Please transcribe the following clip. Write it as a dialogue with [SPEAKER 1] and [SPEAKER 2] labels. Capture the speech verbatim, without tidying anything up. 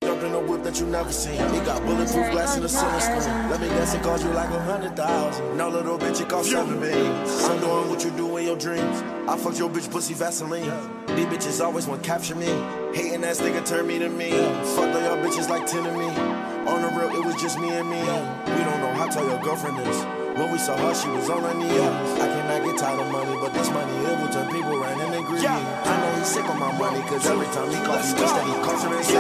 [SPEAKER 1] Jumped in a whip that you never seen. It got bulletproof glass in the center screen. Let me guess, it cost you like a hundred thousand. No, little bitch, it cost seven billion. I'm doing what you do in your dreams. I fucked your bitch pussy Vaseline. These bitches always want to capture me. Hating ass nigga turn me to me. Fucked all y'all bitches like ten to me. On the real, it was just me and me. We don't know how tall your girlfriend is. When we saw her, she was on her knees. I cannot get tired of money, but this money, it will turn people around and they greedy. I know he's sick of my money, cause every time he calls, he wish that he calls her and